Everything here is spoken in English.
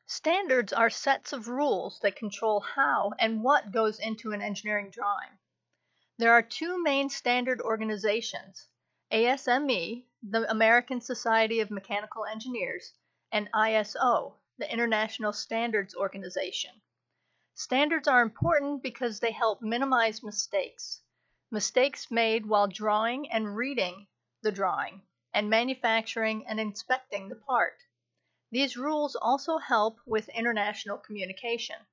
Standards are sets of rules that control how and what goes into an engineering drawing. There are two main standard organizations: ASME, the American Society of Mechanical Engineers, and ISO, the International Standards Organization. Standards are important because they help minimize mistakes. Mistakes made while drawing and reading the drawing, and manufacturing and inspecting the part. These rules also help with international communication.